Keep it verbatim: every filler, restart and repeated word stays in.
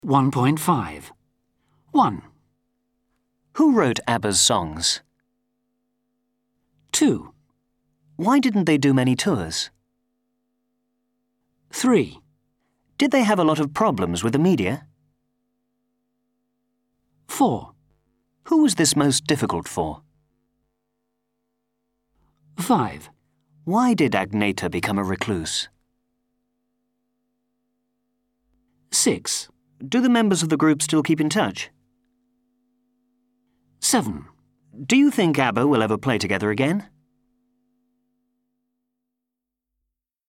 one point five. one. Who wrote ABBA's songs? two. Why didn't they do many tours? three. Did they have a lot of problems with the media? four. Who was this most difficult for? five. Why did Agneta become a recluse? six. Do the members of the group still keep in touch? seven. Do you think ABBA will ever play together again?